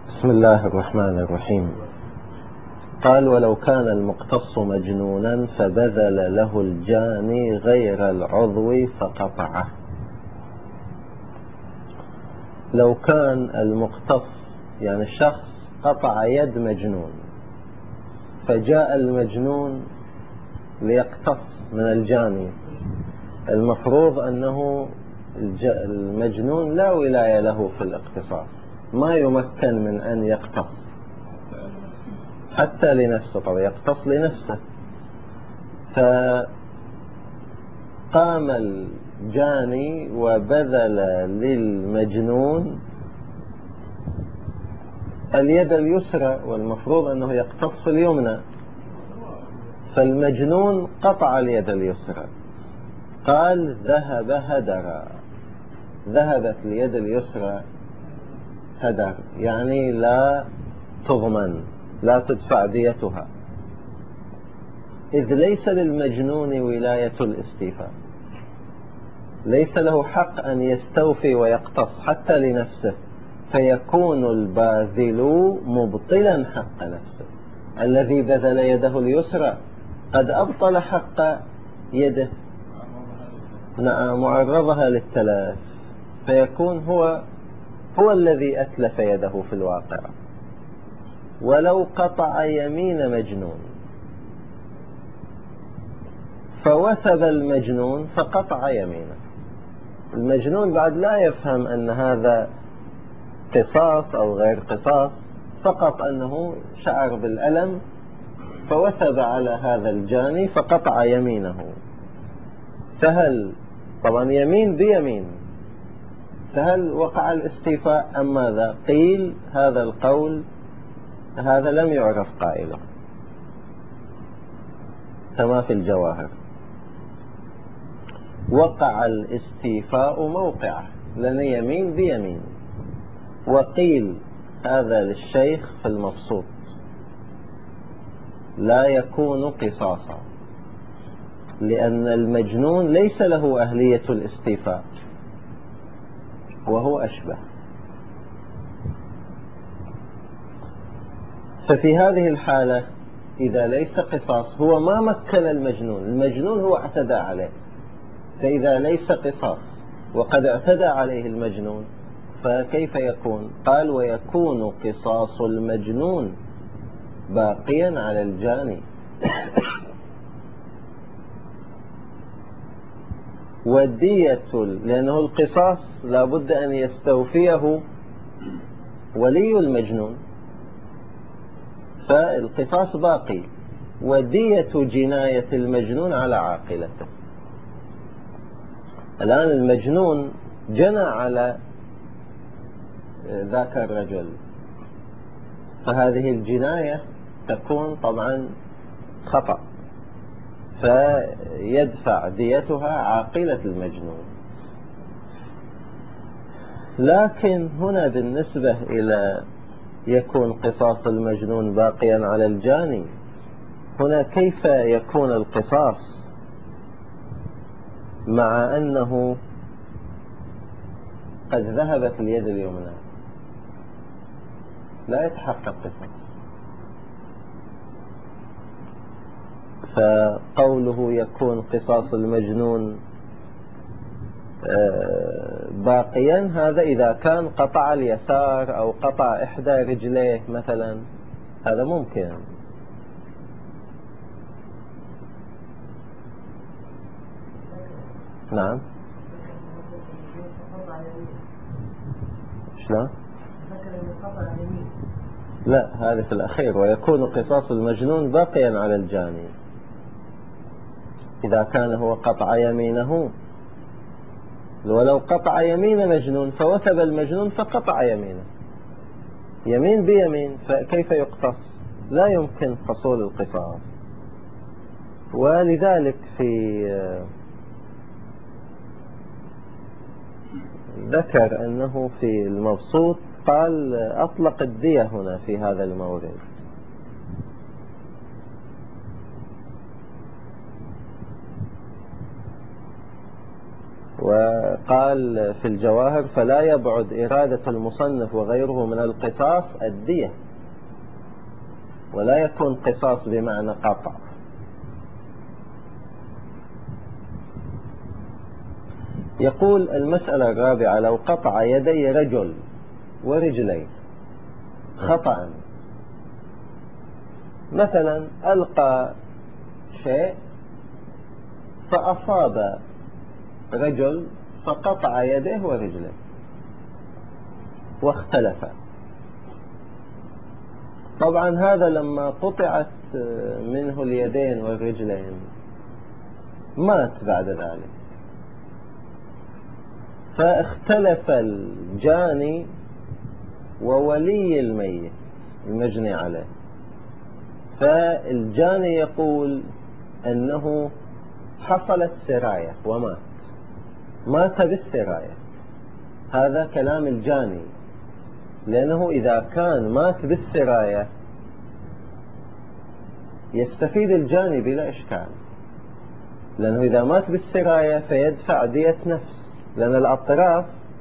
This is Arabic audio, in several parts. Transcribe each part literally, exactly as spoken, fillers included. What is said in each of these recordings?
بسم الله الرحمن الرحيم. قال: ولو كان المقتص مجنونا فبذل له الجاني غير العضو فقطعه. لو كان المقتص يعني الشخص قطع يد مجنون، فجاء المجنون ليقتص من الجاني، المفروض أنه المجنون لا ولاية له في الاقتصاص، ما يمكن من أن يقتص حتى لنفسه، طبعا يقتص لنفسه. فقام الجاني وبذل للمجنون اليد اليسرى، والمفروض أنه يقتص في اليمنى، فالمجنون قطع اليد اليسرى. قال: ذهب هدرا، ذهبت اليد اليسرى هدر، يعني لا تضمن، لا تدفع ديتها، إذ ليس للمجنون ولاية الاستيفاء، ليس له حق أن يستوفي ويقتص حتى لنفسه، فيكون الباذل مبطلا حق نفسه. الذي بذل يده اليسرى قد أبطل حق يده، نعم، معرضها للتلاف، فيكون هو هو الذي أتلف يده في الواقع. ولو قطع يمين مجنون فوثب المجنون فقطع يمينه، المجنون بعد لا يفهم أن هذا قصاص أو غير قصاص، فقط أنه شعر بالألم فوثب على هذا الجاني فقطع يمينه. فهل طبعا يمين بيمين، فهل وقع الاستيفاء أم ماذا؟ قيل هذا القول هذا لم يعرف قائله، كما في الجواهر. وقع الاستيفاء موقعه، لأن يمين بيمين. وقيل هذا للشيخ في المبسوط لا يكون قصاصا، لأن المجنون ليس له أهلية الاستيفاء وهو أشبه. ففي هذه الحالة إذا ليس قصاص، هو ما مكن المجنون، المجنون هو اعتدى عليه، فإذا ليس قصاص وقد اعتدى عليه المجنون فكيف يكون؟ قال: ويكون قصاص المجنون باقيا على الجاني، والدية، لأنه القصاص لابد أن يستوفيه ولي المجنون، فالقصاص باقي، ودية جناية المجنون على عاقلته. الآن المجنون جنى على ذاك الرجل، فهذه الجناية تكون طبعا خطأ، فيدفع ديتها عاقلة المجنون. لكن هنا بالنسبة إلى يكون قصاص المجنون باقيا على الجاني، هنا كيف يكون القصاص مع أنه قد ذهبت اليد اليمنى؟ لا يتحقق قصاص. فقوله يكون قصاص المجنون باقيا، هذا إذا كان قطع اليسار أو قطع إحدى رجليه مثلا، هذا ممكن. نعم. شلون؟ لا، هذا في الأخير: ويكون قصاص المجنون باقيا على الجاني. إذا كان هو قطع يمينه، ولو قطع يمين مجنون فوثب المجنون فقطع يمينه، يمين بيمين، فكيف يقتص؟ لا يمكن حصول القصاص. ولذلك في ذكر أنه في المبسوط قال أطلق الدية هنا في هذا المورد. وقال في الجواهر: فلا يبعد إرادة المصنف وغيره من القصاص الدية، ولا يكون قصاص بمعنى قطع. يقول: المسألة الرابعة: لو قطع يدي رجل ورجليه خطأ، مثلا ألقى شيء فأصاب رجل فقطع يديه ورجليه واختلف. طبعا هذا لما قطعت منه اليدين والرجلين مات بعد ذلك، فاختلف الجاني وولي الميت المجني عليه. فالجاني يقول أنه حصلت سراية ومات، مات بالسراية. هذا كلام الجاني، لأنه إذا كان مات بالسراية يستفيد الجاني بلا إشكال، لأنه إذا مات بالسراية فيدفع دية نفس، لأن الأطراف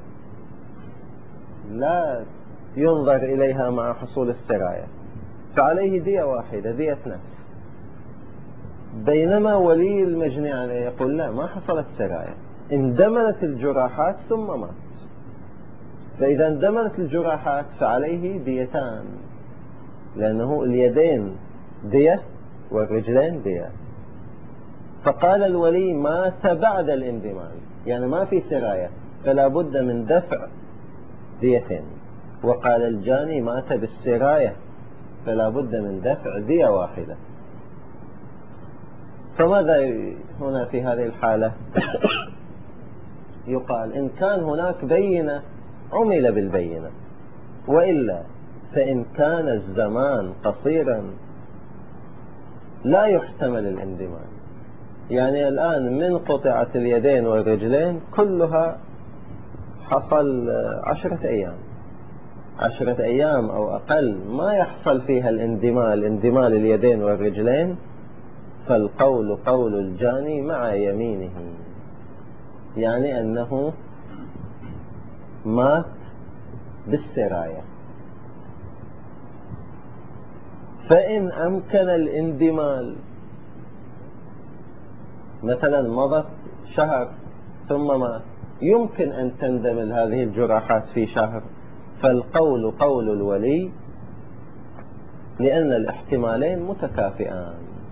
لا ينظر إليها مع حصول السراية، فعليه دية واحدة، دية نفس. بينما ولي المجني عليه يقول: لا، ما حصلت سراية، اندملت الجراحات ثم مات. فإذا اندملت الجراحات فعليه ديتان، لأنه اليدين دية والرجلين دية. فقال الولي: مات بعد الاندمال، يعني ما في سراية، فلا بد من دفع ديتين. وقال الجاني: مات بالسراية، فلا بد من دفع دية واحدة. فماذا هنا في هذه الحالة؟ يقال: إن كان هناك بينة عمل بالبينة، وإلا فإن كان الزمان قصيرا لا يحتمل الاندمال. يعني الآن من قطعت اليدين والرجلين كلها حصل عشرة أيام، عشرة أيام أو أقل ما يحصل فيها الاندمال، اندمال اليدين والرجلين، فالقول قول الجاني مع يمينه، يعني أنه مات بالسراية. فإن أمكن الاندمال، مثلا مضت شهر ثم مات، يمكن أن تندمل هذه الجراحات في شهر، فالقول قول الولي، لأن الاحتمالين متكافئان.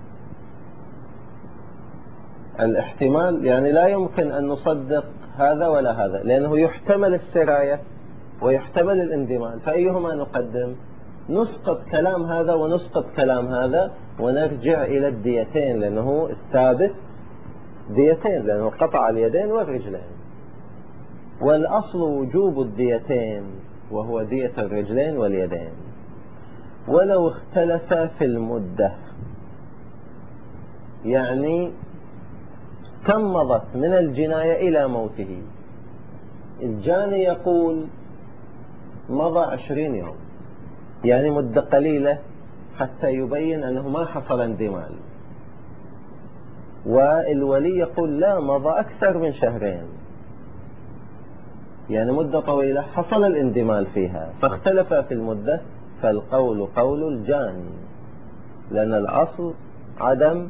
الاحتمال يعني لا يمكن أن نصدق هذا ولا هذا، لأنه يحتمل السراية ويحتمل الاندمال، فأيهما نقدم؟ نسقط كلام هذا ونسقط كلام هذا ونرجع إلى الديتين، لأنه الثابت ديتين، لأنه قطع اليدين والرجلين، والأصل وجوب الديتين وهو دية الرجلين واليدين. ولو اختلف في المدة، يعني كم مضت من الجناية إلى موته، الجاني يقول مضى عشرين يوم، يعني مدة قليلة حتى يبين أنه ما حصل اندمال، والولي يقول لا، مضى أكثر من شهرين، يعني مدة طويلة حصل الاندمال فيها، فاختلف في المدة، فالقول قول الجاني، لأن الأصل عدم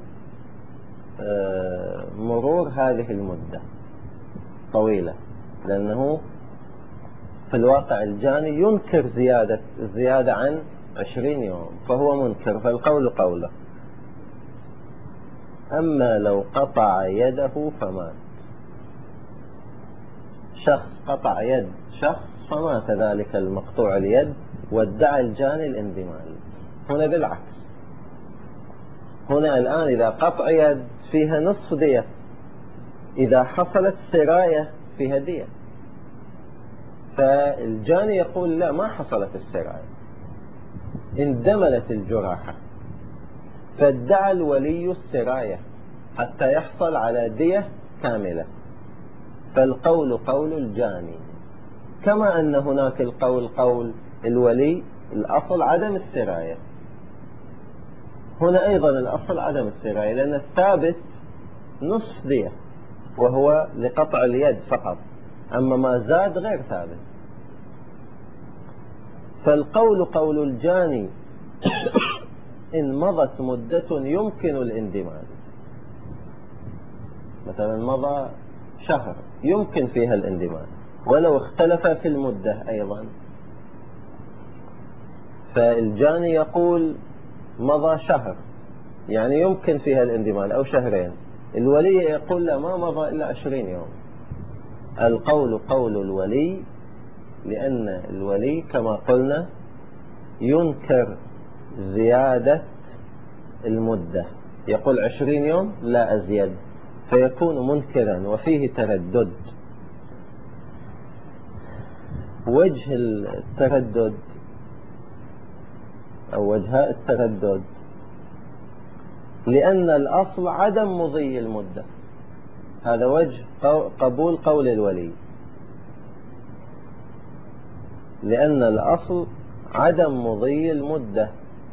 مرور هذه المدة طويلة، لأنه في الواقع الجاني ينكر زيادة الزيادة عن عشرين يوم، فهو منكر، فالقول قوله. أما لو قطع يده فمات، شخص قطع يد شخص فمات ذلك المقطوع اليد، وادعى الجاني الاندمال، هنا بالعكس، هنا الآن إذا قطع يد فيها نصف دية، إذا حصلت سراية فيها دية، فالجاني يقول لا، ما حصلت السراية، اندملت الجراحة، فادعى الولي السراية حتى يحصل على دية كاملة، فالقول قول الجاني. كما أن هناك القول قول الولي، الأصل عدم السراية، هنا أيضا الأصل عدم السراية، لأن الثابت نصف دية، وهو لقطع اليد فقط، أما ما زاد غير ثابت. فالقول قول الجاني إن مضت مدة يمكن الاندماج، مثلا مضى شهر يمكن فيها الاندماج ولو اختلف في المدة أيضا. فالجاني يقول مضى شهر يعني يمكن فيها الاندماج أو شهرين، الولي يقول لا ما مضى إلا عشرين يوم. القول قول الولي، لأن الولي كما قلنا ينكر زيادة المدة، يقول عشرين يوم لا أزيد، فيكون منكرا وفيه تردد. وجه التردد أو وجهاء التردد لأن الأصل عدم مضي المدة، هذا وجه قبول قول الولي، لأن الأصل عدم مضي المدة.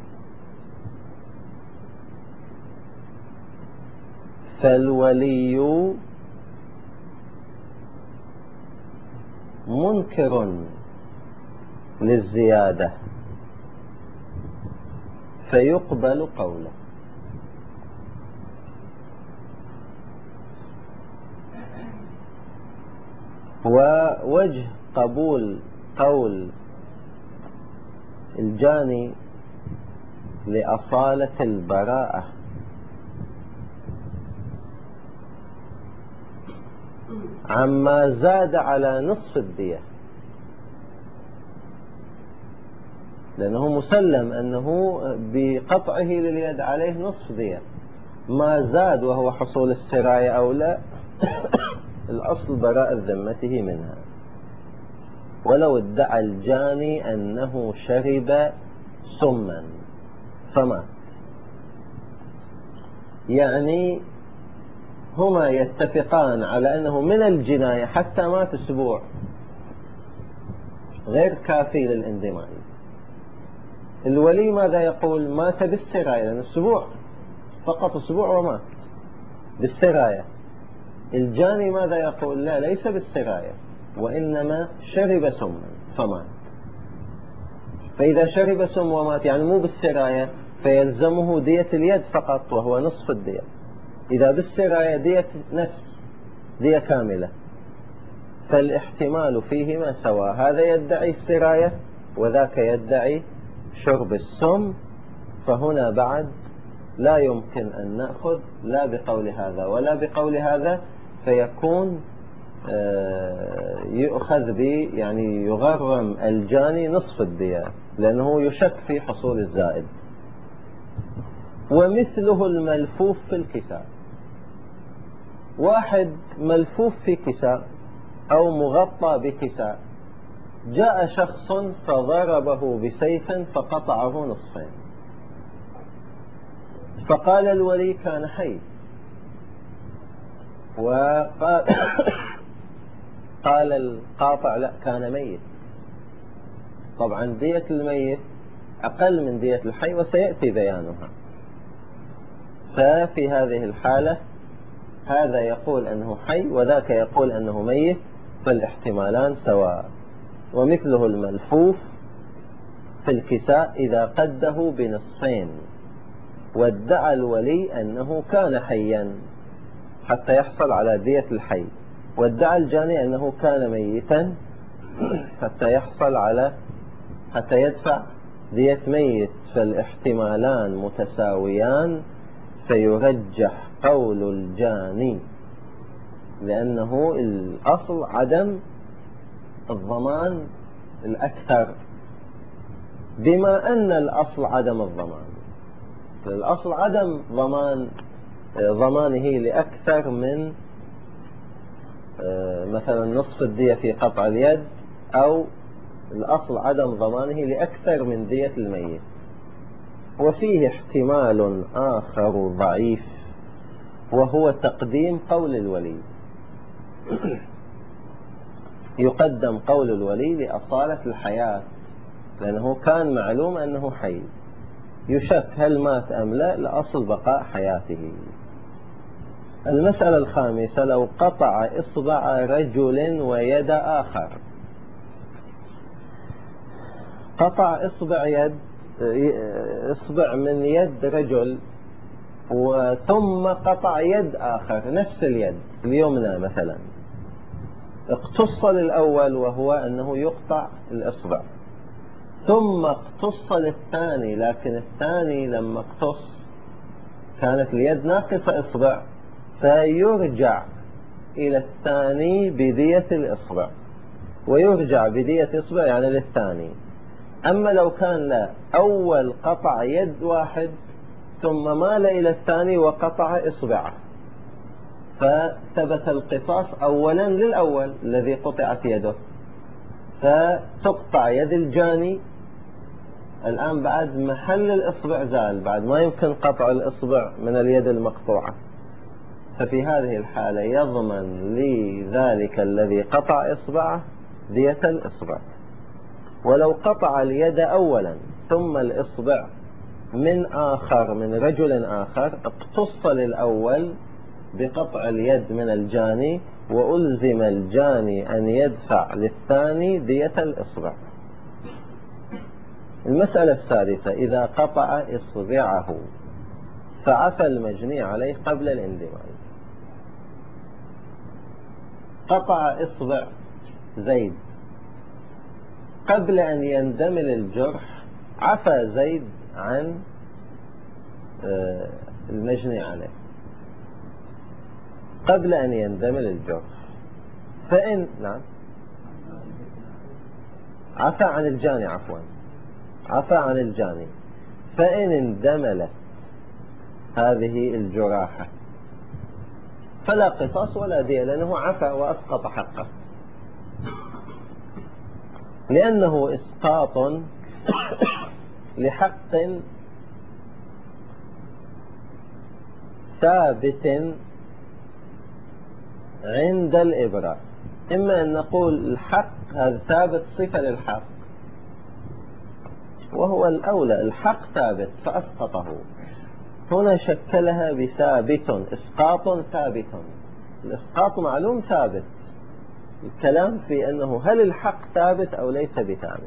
فالولي منكر للزيادة فيقبل قوله. ووجه قبول قول الجاني لأصالة البراءة عما زاد على نصف الدية، لأنه مسلم أنه بقطعه لليد عليه نصف دية، ما زاد وهو حصول السراية أو لا الأصل براءة ذمته منها. ولو ادعى الجاني أنه شرب سما فمات، يعني هما يتفقان على أنه من الجناية حتى مات أسبوع غير كافي للاندماج. الولي ماذا يقول؟ مات بالسراية، لأن أسبوع فقط، أسبوع ومات بالسراية. الجاني ماذا يقول؟ لا، ليس بالسراية، وإنما شرب سما فمات. فإذا شرب سم ومات يعني مو بالسراية، فيلزمه دية اليد فقط وهو نصف الدية. إذا بالسراية دية نفس، دية كاملة. فالاحتمال فيهما سواء، هذا يدعي السراية وذاك يدعي شرب السم، فهنا بعد لا يمكن أن نأخذ لا بقول هذا ولا بقول هذا، فيكون يؤخذ به يعني يغرم الجاني نصف الدية، لأنه يشك في حصول الزائد. ومثله الملفوف في الكساء، واحد ملفوف في كساء أو مغطى بكساء، جاء شخص فضربه بسيف فقطعه نصفين، فقال الولي كان حي، وقال قال القاطع لا كان ميت. طبعا دية الميت أقل من دية الحي وسيأتي بيانها. ففي هذه الحالة هذا يقول أنه حي وذاك يقول أنه ميت، فالاحتمالان سواء. ومثله الملفوف في الكساء إذا قده بنصفين وادعى الولي أنه كان حيا حتى يحصل على دية الحي، وادعى الجاني أنه كان ميتا حتى يحصل على حتى يدفع دية ميت، فالاحتمالان متساويان، فيرجح قول الجاني، لأنه الأصل عدم الضمان الأكثر، بما أن الأصل عدم الضمان. الأصل عدم ضمان ضمانه لأكثر من مثلا نصف الدية في قطع اليد، أو الأصل عدم ضمانه لأكثر من دية الميت. وفيه احتمال آخر ضعيف، وهو تقديم قول الولي. يقدم قول الولي لأصالة الحياة، لأنه كان معلوم أنه حي، يشك هل مات أم لا، لأصل بقاء حياته. المسألة الخامسة: لو قطع إصبع رجل ويد آخر. قطع إصبع يد إصبع من يد رجل وثم قطع يد آخر، نفس اليد اليمنى مثلا، اقتص للأول وهو أنه يقطع الإصبع، ثم اقتص للثاني، لكن الثاني لما اقتص كانت اليد ناقصة إصبع، فيرجع إلى الثاني بدية الإصبع، ويرجع بدية إصبع يعني للثاني. أما لو كان لا، أول قطع يد واحد ثم مال إلى الثاني وقطع إصبعه، فثبت القصاص أولا للأول الذي قطعت يده، فتقطع يد الجاني. الآن بعد محل الإصبع زال، بعد ما يمكن قطع الإصبع من اليد المقطوعة، ففي هذه الحالة يضمن لذلك الذي قطع إصبعه دية الإصبع. ولو قطع اليد أولا ثم الإصبع من آخر، من رجل آخر، اقتص للأول بقطع اليد من الجاني، وألزم الجاني أن يدفع للثاني دية الإصبع. المسألة الثالثة: إذا قطع إصبعه فعفى المجني عليه قبل الاندماج. قطع إصبع زيد قبل أن يندمل الجرح، عفى زيد عن المجني عليه قبل أن يندمل الجرح. فإن نعم عفى عن الجاني عفوا عفى عن الجاني فإن اندملت هذه الجراحة فلا قصاص ولا دية، لأنه عفى وأسقط حقه، لأنه إسقاط لحق ثابت عند الإبراء. إما أن نقول الحق هذا ثابت صفة للحق، وهو الأولى، الحق ثابت فأسقطه، هنا شكلها بثابت، إسقاط ثابت. الإسقاط معلوم ثابت، الكلام في أنه هل الحق ثابت أو ليس بثابت.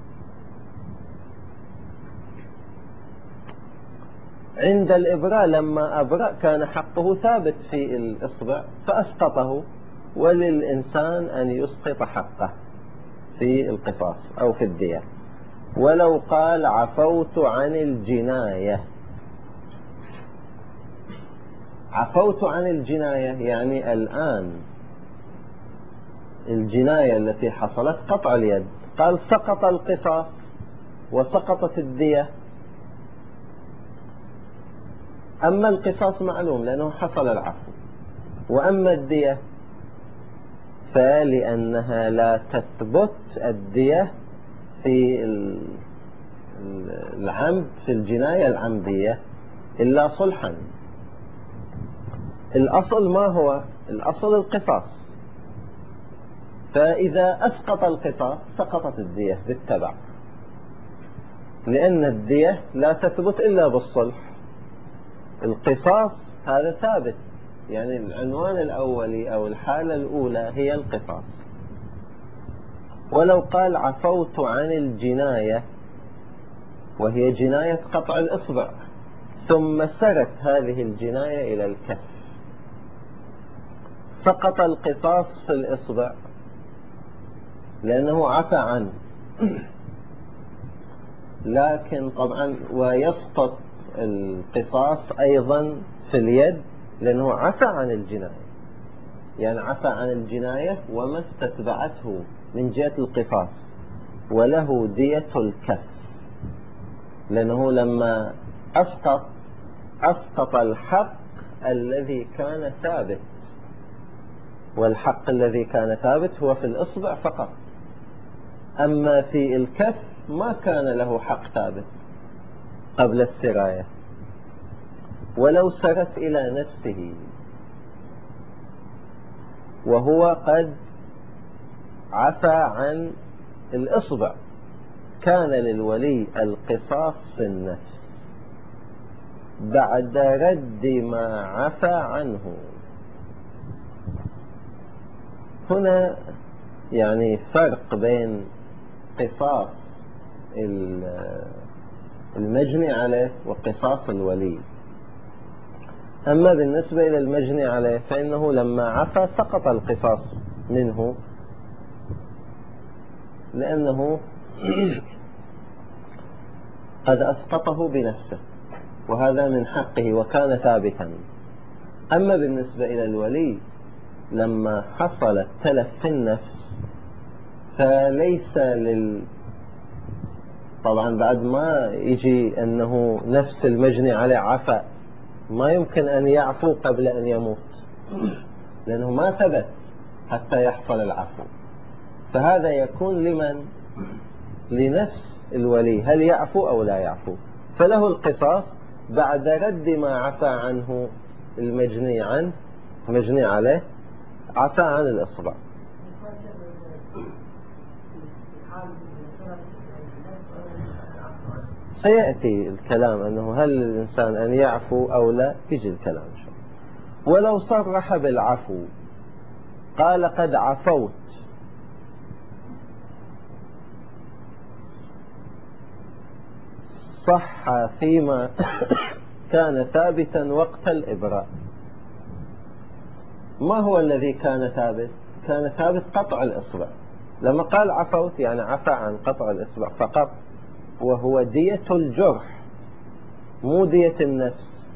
عند الإبراء لما أبرأ كان حقه ثابت في الإصبع فأسقطه، وللإنسان أن يسقط حقه في القصاص أو في الدية. ولو قال عفوت عن الجناية، عفوت عن الجناية يعني الآن الجناية التي حصلت قطع اليد، قال سقط القصاص وسقطت الدية. أما القصاص معلوم لأنه حصل العفو، وأما الدية فلأنها لا تثبت الدية في العمد، في الجناية العمدية إلا صلحا. الأصل ما هو؟ الأصل القصاص، فإذا أسقط القصاص سقطت الدية بالتبع، لأن الدية لا تثبت إلا بالصلح. القصاص هذا ثابت، يعني العنوان الأولي أو الحالة الأولى هي القصاص. ولو قال عفوت عن الجناية وهي جناية قطع الإصبع، ثم سرت هذه الجناية إلى الكف، سقط القصاص في الإصبع لأنه عفى عنه، لكن طبعا ويسقط القصاص أيضا في اليد لأنه عفى عن الجناية، يعني عفى عن الجناية وما استتبعته من جهة القصاص، وله دية الكف، لأنه لما أسقط أسقط الحق الذي كان ثابت، والحق الذي كان ثابت هو في الإصبع فقط، أما في الكف ما كان له حق ثابت قبل السراية. ولو سرت إلى نفسه وهو قد عفى عن الإصبع، كان للولي القصاص في النفس بعد رد ما عفى عنه، هنا يعني فرق بين قصاص المجني عليه وقصاص الولي. أما بالنسبة إلى المجني عليه فإنه لما عفى سقط القصاص منه، لأنه قد أسقطه بنفسه وهذا من حقه وكان ثابتا. أما بالنسبة إلى الولي لما حصل التلف في النفس فليس لل طبعا بعد ما يجي أنه نفس المجني عليه عفى، ما يمكن أن يعفو قبل أن يموت لأنه ما ثبت حتى يحصل العفو. فهذا يكون لمن؟ لنفس الولي، هل يعفو أو لا يعفو. فله القصاص بعد رد ما عفى عنه المجني عنه مجني عليه، عفى عن الإصبع. سيأتي الكلام أنه هل الإنسان أن يعفو أو لا، يجي الكلام إن شاء الله. ولو صرح بالعفو قال قد عفوت، صح فيما كان ثابتا وقت الإبراء. ما هو الذي كان ثابت؟ كان ثابت قطع الإصبع. لما قال عفوت يعني عفى عن قطع الإصبع فقط، وهو دية الجرح مو دية النفس.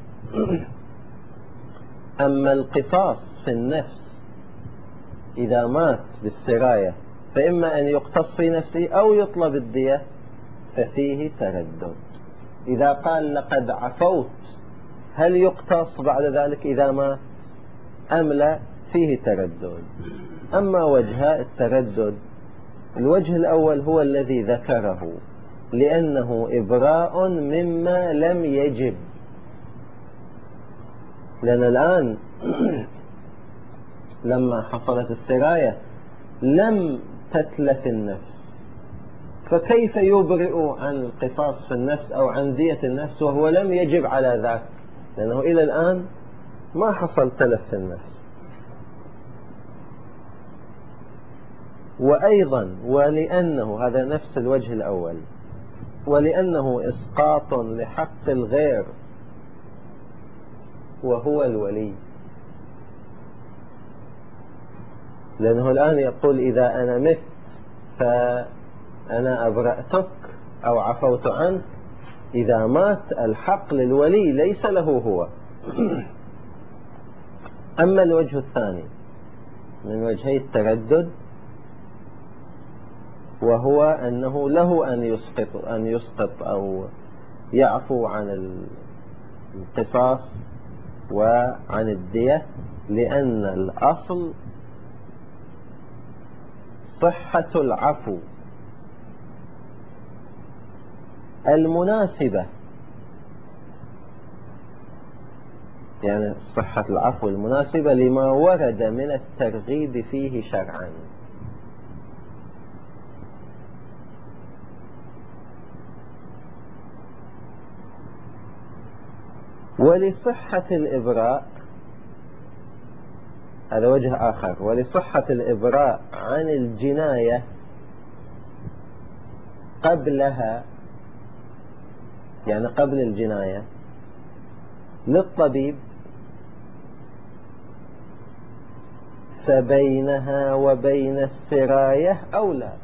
أما القصاص في النفس إذا مات بالسراية فإما أن يقتص في نفسه أو يطلب الدية، ففيه تردد. إذا قال لقد عفوت هل يقتص بعد ذلك إذا مات أم لا؟ فيه تردد. أما وجه التردد، الوجه الأول هو الذي ذكره لأنه إبراء مما لم يجب. لأن الآن لما حصلت السراية لم تتلف النفس، فكيف يبرئ عن القصاص في النفس أو عن دية النفس وهو لم يجب على ذاك؟ لأنه إلى الآن ما حصل تلف في النفس. وأيضا ولأنه هذا نفس الوجه الأول، ولأنه إسقاط لحق الغير وهو الولي. لأنه الآن يقول إذا أنا مت فأنا أبرأتك أو عفوت عنك، إذا مات الحق للولي ليس له هو. أما الوجه الثاني من وجهي التردد وهو أنه له أن يسقط أن يسقط أو يعفو عن القصاص وعن الدية، لأن الأصل صحة العفو المناسبة، يعني صحة العفو المناسبة لما ورد من الترغيب فيه شرعا. ولصحة الإبراء، هذا وجه آخر، ولصحة الإبراء عن الجناية قبلها، يعني قبل الجناية، للطبيب فبينها وبين السراية أولى.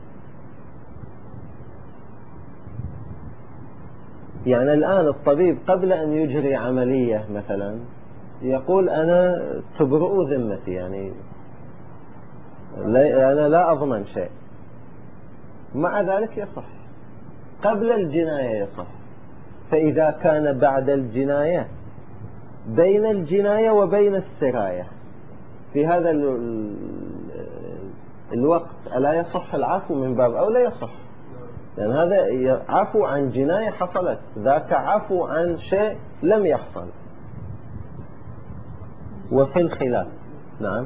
يعني الآن الطبيب قبل أن يجري عملية مثلا يقول أنا تبرؤ ذمتي، يعني أنا لا أضمن شيء، مع ذلك يصح. قبل الجناية يصح. فإذا كان بعد الجناية بين الجناية وبين السراية في هذا الوقت ألا يصح العفو من باب أو لا يصح؟ لأن يعني هذا عفو عن جناية حصلت، ذاك عفو عن شيء لم يحصل. وفي الخلاف نعم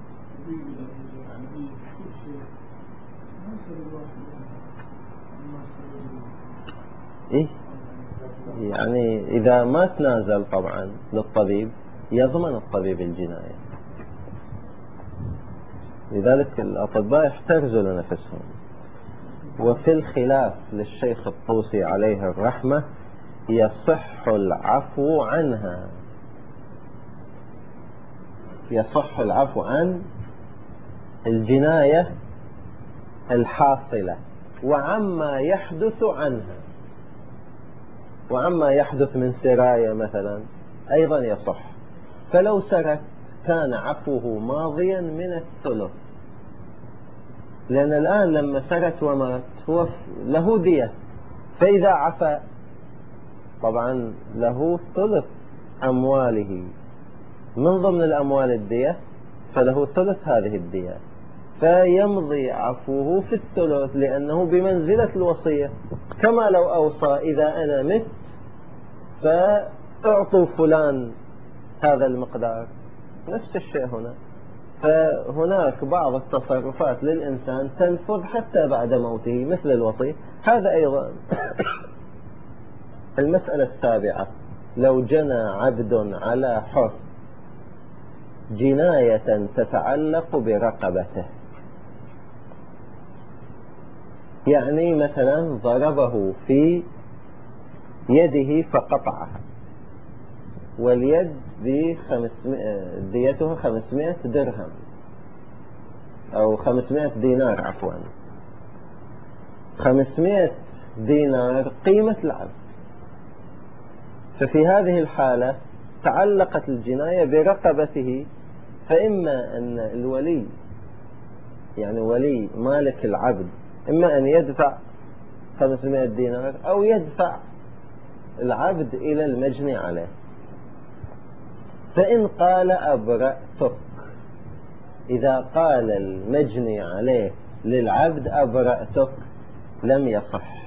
إيه؟ يعني إذا ما تنازل طبعا للطبيب يضمن الطبيب الجناية. لذلك الأطباء يحترزوا لنفسهم. وفي الخلاف للشيخ الطوسي عليه الرحمة يصح العفو عنها، يصح العفو عن الجناية الحاصلة وعما يحدث عنها، وعما يحدث من سراية مثلا أيضا يصح. فلو سرق كان عفوه ماضيا من الثلث، لأن الآن لما سرق ومات هو له دية، فإذا عفا طبعا له ثلث أمواله من ضمن الأموال الدية، فله ثلث هذه الدية، فيمضي عفوه في الثلث لأنه بمنزلة الوصية، كما لو أوصى إذا أنا مت فأعطوا فلان هذا المقدار، نفس الشيء هنا. فهناك بعض التصرفات للإنسان تنفذ حتى بعد موته مثل الوصية، هذا أيضا. المسألة السابعة: لو جنى عبد على حر جناية تتعلق برقبته، يعني مثلا ضربه في يده فقطعها، واليد ديتها خمسمائة درهم أو خمسمائة دينار، عفوا خمسمائة دينار قيمة العبد. ففي هذه الحالة تعلقت الجناية برقبته، فإما أن الولي يعني ولي مالك العبد إما أن يدفع خمسمائة دينار أو يدفع العبد إلى المجني عليه. فإن قال أبرأتك، إذا قال المجني عليه للعبد أبرأتك لم يصح،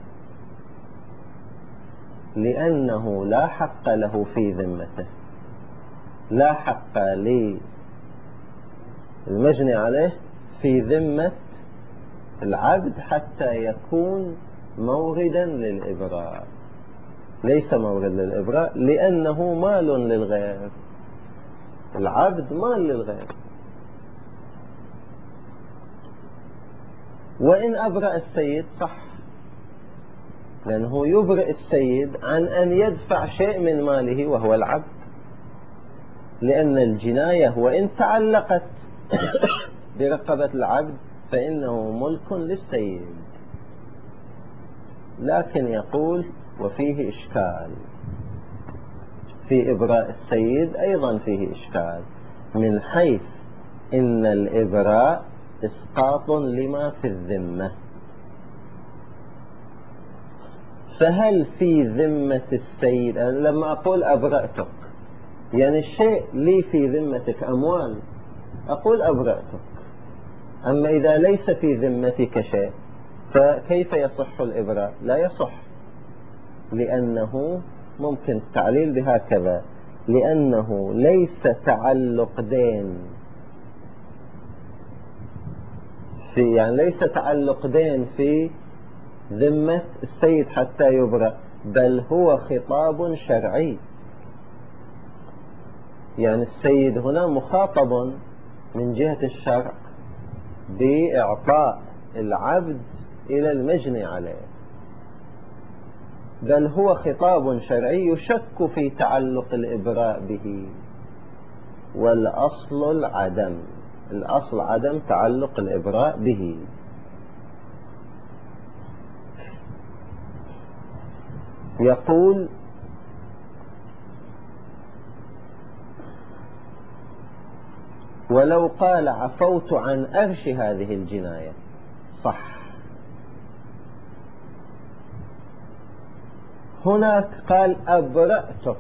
لأنه لا حق له في ذمته، لا حق للمجني عليه في ذمة العبد حتى يكون موردا للإبراء. ليس مورد للإبراء لأنه مال للغير، العبد مال للغير. وإن أبرأ السيد صح، لأنه يبرئ السيد عن أن يدفع شيء من ماله وهو العبد، لأن الجناية وإن تعلقت برقبة العبد فإنه ملك للسيد. لكن يقول وفيه إشكال في إبراء السيد، أيضا فيه إشكال من حيث إن الإبراء إسقاط لما في الذمة، فهل في ذمة السيد لما أقول أبرأتك يعني الشيء لي في ذمتك أموال أقول أبرأتك، أما إذا ليس في ذمتك شيء فكيف يصح الإبراء؟ لا يصح، لأنه ممكن التعليل بهكذا: لأنه ليس تعلق دين في يعني ليس تعلق دين في ذمة السيد حتى يبرأ، بل هو خطاب شرعي. يعني السيد هنا مخاطب من جهة الشرع بإعطاء العبد إلى المجني عليه، بل هو خطاب شرعي يشك في تعلق الإبراء به، والأصل العدم، الأصل عدم تعلق الإبراء به. يقول ولو قال عفوت عن أرش هذه الجناية صح. هناك قال أبرأتك،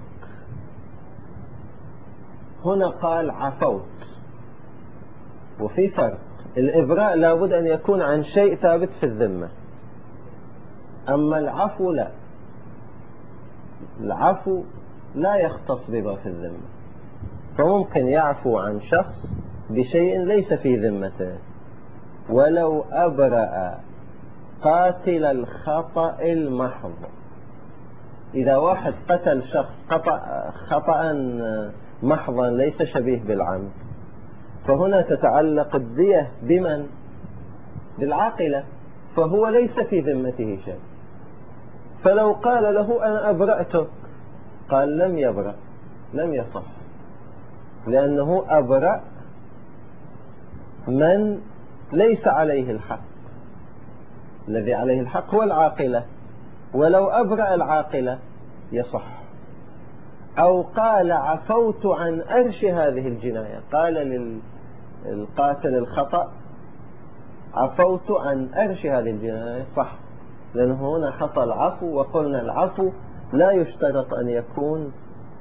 هنا قال عفوت، وفي فرق. الإبراء لابد أن يكون عن شيء ثابت في الذمة، أما العفو لا، العفو لا يختص بما في الذمة، فممكن يعفو عن شخص بشيء ليس في ذمته. ولو أبرأ قاتل الخطأ المحض، إذا واحد قتل شخص خطأ, خطأ محضا ليس شبيه بالعمد، فهنا تتعلق الدية بمن؟ بالعاقلة، فهو ليس في ذمته شيء. فلو قال له أنا أبرأتك، قال لم يبرأ، لم يصح، لأنه أبرأ من ليس عليه الحق. الذي عليه الحق هو العاقلة، ولو أبرأ العاقلة يصح. أو قال عفوت عن أرش هذه الجناية، قال للقاتل الخطأ عفوت عن أرش هذه الجناية، صح، لأنه هنا حصل عفو، وقلنا العفو لا يشترط أن يكون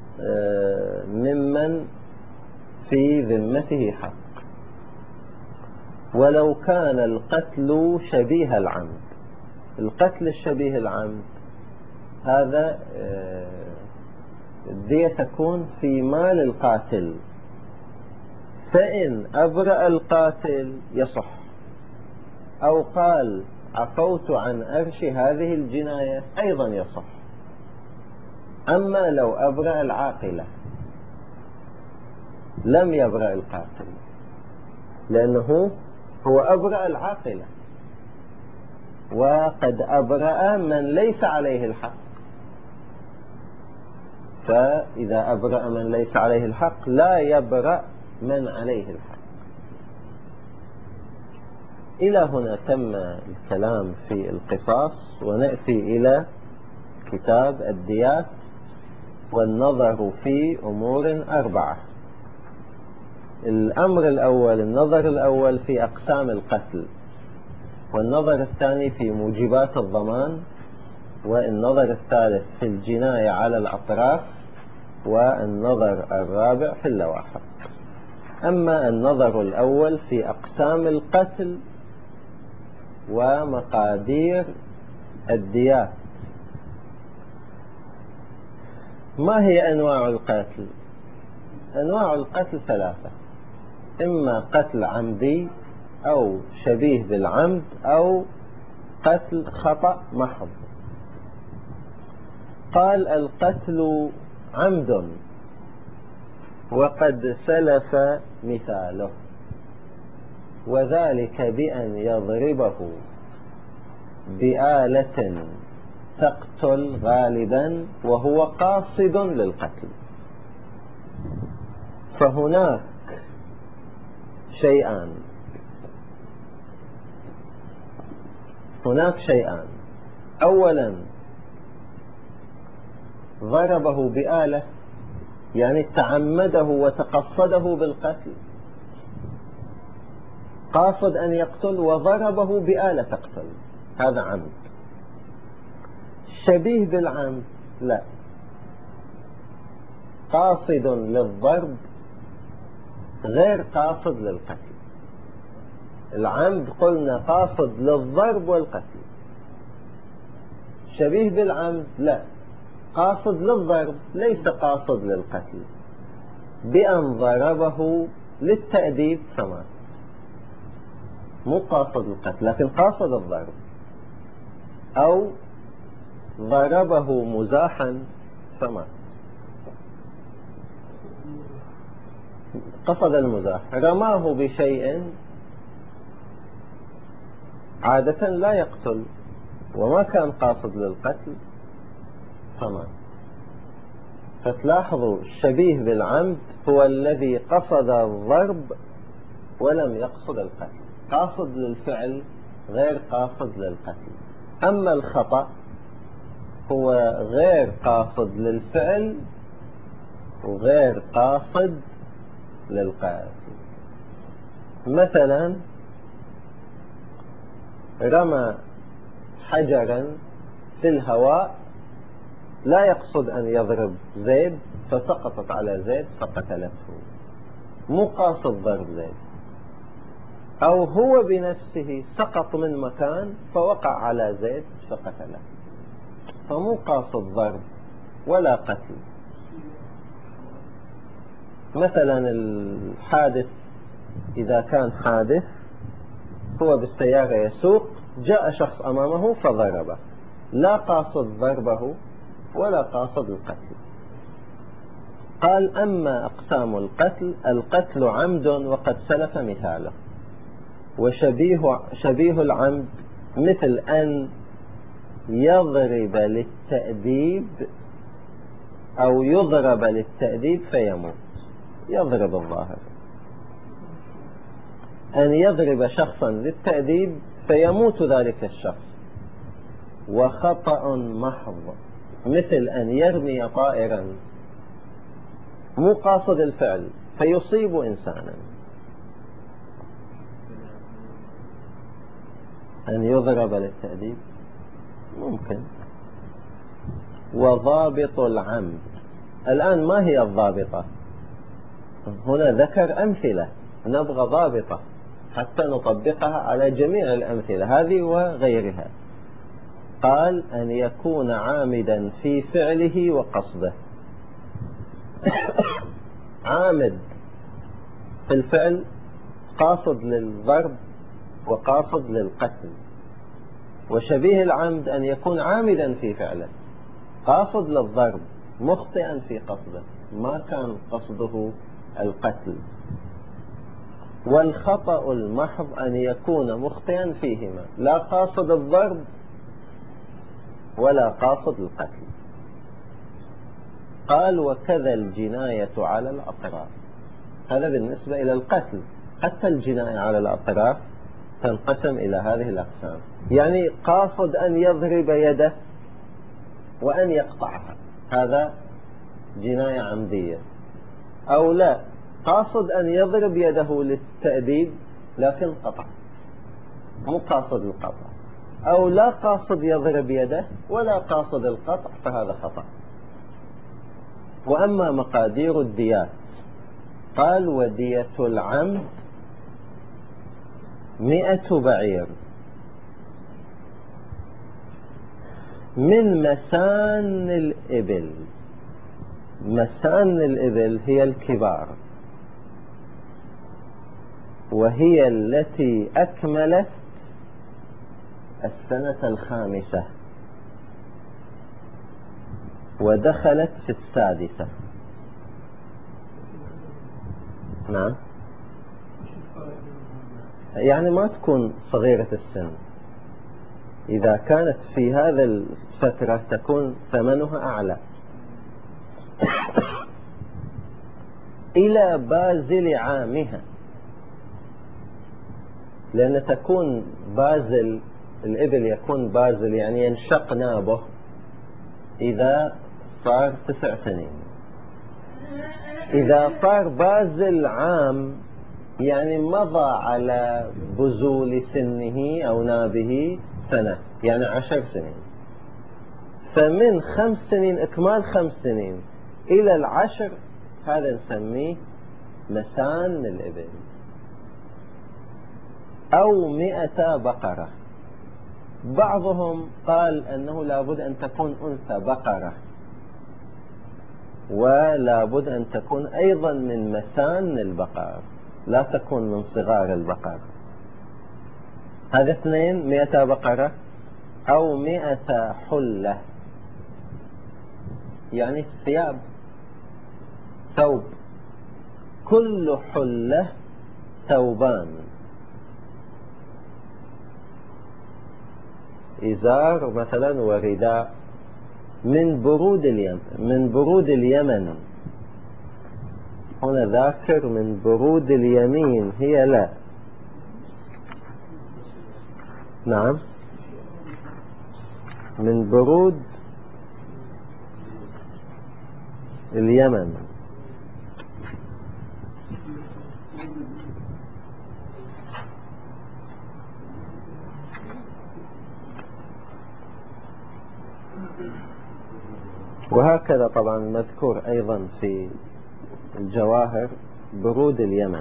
ممن في ذمته حق. ولو كان القتل شبيه العمد، القتل الشبيه العمد هذا الدية تكون في مال القاتل، فإن أبرأ القاتل يصح، أو قال عفوت عن أرش هذه الجناية أيضا يصح. أما لو أبرأ العاقلة لم يبرأ القاتل، لأنه هو أبرأ العاقلة، وقد أبرأ من ليس عليه الحق. فإذا أبرأ من ليس عليه الحق لا يبرأ من عليه الحق. إلى هنا تم الكلام في القصاص، ونأتي إلى كتاب الديات والنظر في أمور أربعة. الأمر الأول، النظر الأول في أقسام القتل، والنظر الثاني في موجبات الضمان، والنظر الثالث في الجناية على الأطراف، والنظر الرابع في اللواحق. أما النظر الأول في أقسام القتل ومقادير الديات. ما هي أنواع القتل؟ أنواع القتل ثلاثة: إما قتل عمدي، أو شبيه بالعمد، أو قتل خطأ محض. قال القتل عمد وقد سلف مثاله، وذلك بأن يضربه بآلة تقتل غالبا وهو قاصد للقتل. فهناك شيئان هناك شيئان أولا ضربه بآلة، يعني تعمده وتقصده بالقتل، قاصد أن يقتل وضربه بآلة تقتل، هذا عمد. شبيه بالعمد لا، قاصد للضرب غير قاصد للقتل. العمد قلنا قاصد للضرب والقتل، شبيه بالعمد لا، قاصد للضرب ليس قاصد للقتل، بأن ضربه للتأديب فمات، مو قاصد القتل لكن قاصد الضرب، أو ضربه مزاحا فمات، قصد المزاح، رماه بشيء عادة لا يقتل وما كان قاصد للقتل فمات. فتلاحظوا الشبيه بالعمد هو الذي قصد الضرب ولم يقصد القتل، قاصد للفعل غير قاصد للقتل. أما الخطأ هو غير قاصد للفعل وغير قاصد للقتل. مثلا رمى حجرا في الهواء لا يقصد أن يضرب زيد، فسقطت على زيد فقتلته، مو قاصد ضرب زيد. أو هو بنفسه سقط من مكان فوقع على زيد فقتله، فمو قاصد ضرب ولا قتل. مثلا الحادث إذا كان حادث هو بالسيارة يسوق، جاء شخص أمامه فضربه، لا قاصد ضربه ولا قاصد القتل. قال أما أقسام القتل: القتل عمد وقد سلف مثاله. وشبيه شبيه العمد مثل أن يضرب للتأديب أو يضرب للتأديب فيموت. يضرب الظاهر أن يضرب شخصا للتأديب فيموت ذلك الشخص. وخطأ محض مثل أن يرمي طائرا مو قاصد الفعل فيصيب إنسانا. أن يضرب للتأديب ممكن. وضابط العمد: الآن ما هي الضابطة؟ هنا ذكر أمثلة، نبغى ضابطة حتى نطبقها على جميع الأمثلة هذه وغيرها. قال: أن يكون عامدا في فعله وقصده. عامد في الفعل، قاصد للضرب وقاصد للقتل. وشبيه العمد أن يكون عامدا في فعله، قاصد للضرب، مخطئا في قصده، ما كان قصده القتل. والخطأ المحض أن يكون مخطئا فيهما، لا قاصد الضرب ولا قاصد القتل. قال: وكذا الجناية على الأطراف. هذا بالنسبة إلى القتل. حتى الجناية على الأطراف تنقسم إلى هذه الأقسام، يعني قاصد أن يضرب يده وأن يقطعها، هذا جناية عمدية. أو لا، قاصد أن يضرب يده للتأديب لكن قطع، مو قاصد القطع. أو لا قاصد يضرب يده ولا قاصد القطع، فهذا خطأ. وأما مقادير الديات: قال: ودية العمد مئة بعير من مسان الإبل. مسان الإبل هي الكبار، وهي التي أكملت السنة الخامسة ودخلت في السادسة. نعم، يعني ما تكون صغيرة السن. إذا كانت في هذا الفترة تكون ثمنها أعلى. إلى بازل عامها، لأن تكون بازل الإبل، يكون بازل يعني ينشق نابه إذا صار تسع سنين. إذا صار بازل عام يعني مضى على بزول سنه أو نابه سنة، يعني عشر سنين. فمن خمس سنين، إكمال خمس سنين إلى العشر، هذا نسميه مسان الإبل. أو مئة بقرة. بعضهم قال أنه لابد أن تكون أنثى بقرة، ولابد أن تكون أيضا من مسان البقر، لا تكون من صغار البقر. هذا اثنين: مئة بقرة أو مئة حلة، يعني ثياب، ثوب. كل حلة ثوبان، إزار مثلا ورداء، من برود اليمن. من برود اليمن هنا ذاكر من برود اليمين، هي لا. نعم، من برود اليمن. وهكذا طبعا مذكور أيضا في الجواهر برود اليمن.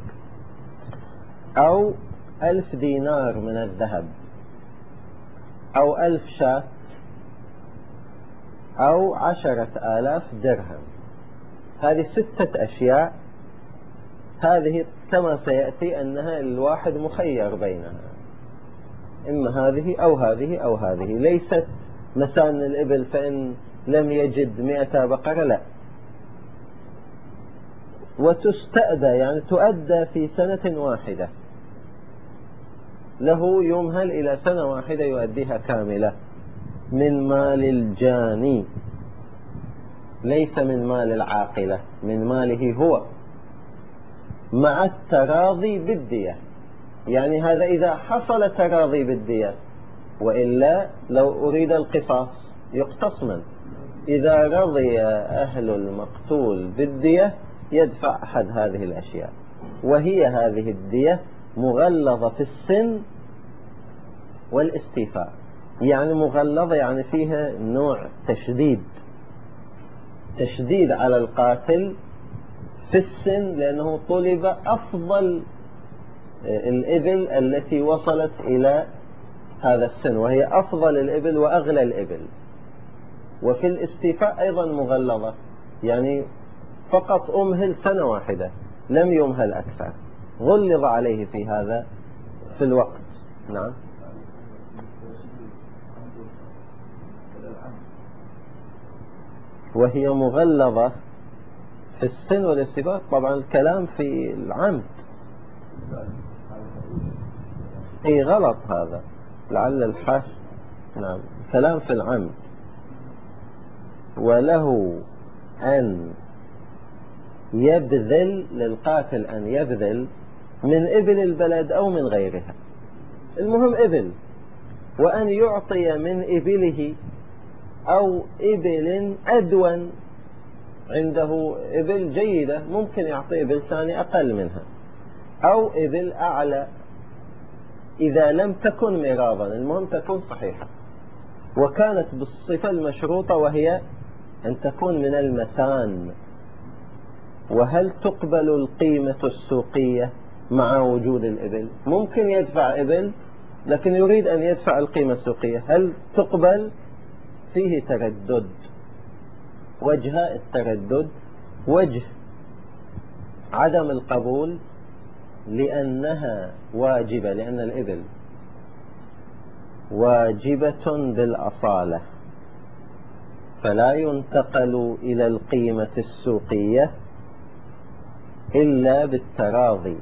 أو ألف دينار من الذهب، أو ألف شاة، أو عشرة آلاف درهم. هذه ستة أشياء. هذه كما سيأتي أنها الواحد مخير بينها، إما هذه أو هذه أو هذه. ليست مسان الإبل فإن لم يجد مئة بقرة، لا، وتستأدى يعني تؤدى في سنة واحدة، له يمهل إلى سنة واحدة يؤديها كاملة من مال الجاني، ليس من مال العاقلة، من ماله هو، مع التراضي بالدية. يعني هذا إذا حصل تراضي بالدية، وإلا لو أريد القصاص يقتص منه. إذا رضي أهل المقتول بالدية يدفع أحد هذه الأشياء، وهي هذه الدية مغلظة في السن والاستيفاء. يعني مغلظة يعني فيها نوع تشديد، تشديد على القاتل في السن، لأنه طلب أفضل الإبل التي وصلت إلى هذا السن، وهي أفضل الإبل وأغلى الإبل. وفي الاستيفاء أيضا مغلظة، يعني فقط أمهل سنة واحدة، لم يمهل أكثر، غلظ عليه في هذا في الوقت. نعم. وهي مغلظة في السن والاستيفاء. طبعا الكلام في العمد، اي غلط هذا، لعل الحاش. نعم، كلام في العمد. وله أن يبذل، للقاتل أن يبذل من إبل البلد أو من غيرها، المهم إبل، وأن يعطي من إبله أو إبل أدون، عنده إبل جيدة ممكن يعطي إبل ثاني أقل منها، أو إبل أعلى إذا لم تكن مراضا، المهم تكون صحيحة، وكانت بالصفة المشروطة وهي أن تكون من المسان. وهل تقبل القيمة السوقية مع وجود الإبل؟ ممكن يدفع إبل لكن يريد أن يدفع القيمة السوقية، هل تقبل؟ فيه تردد. وجه التردد، وجه عدم القبول لأنها واجبة، لأن الإبل واجبة بالأصالة، فلا ينتقل إلى القيمة السوقية إلا بالتراضي.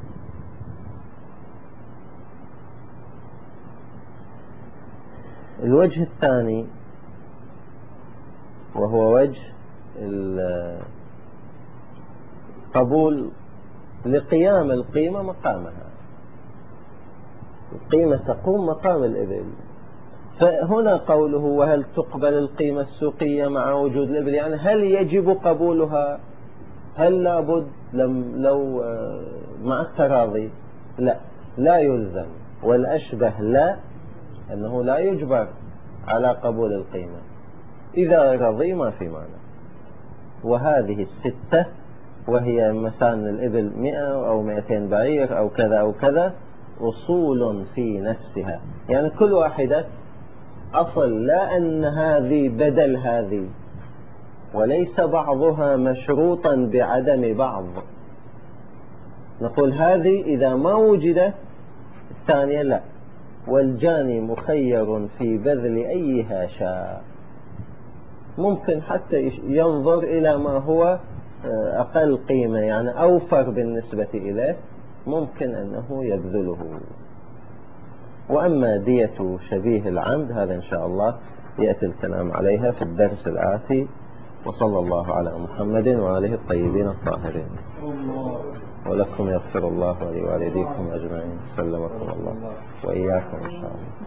الوجه الثاني وهو وجه القبول لقيام القيمة مقامها، القيمة تقوم مقام الإبل. فهنا قوله وهل تقبل القيمة السوقية مع وجود الإبل، يعني هل يجب قبولها؟ هل لابد لم لو مع التراضي؟ لا، لا يلزم، والأشبه لا، أنه لا يجبر على قبول القيمة، إذا رضي ما في معنى. وهذه الستة، وهي مثلا الإبل مئة أو مئتين بعير أو كذا أو كذا، أصول في نفسها، يعني كل واحدة أصل، لا أن هذه بدل هذه، وليس بعضها مشروطا بعدم بعض. نقول هذه إذا ما وجدت الثانية لا، والجاني مخير في بذل أيها شاء، ممكن حتى ينظر إلى ما هو أقل قيمة، يعني أوفر بالنسبة إليه، ممكن أنه يبذله. وأما دية شبيه العمد هذا إن شاء الله يأتي الكلام عليها في الدرس الآتي. وصلى الله على محمد وآله الطيبين الطاهرين. ولكم يغفر الله ولوالديكم أجمعين. سلمكم الله وإياكم إن شاء الله.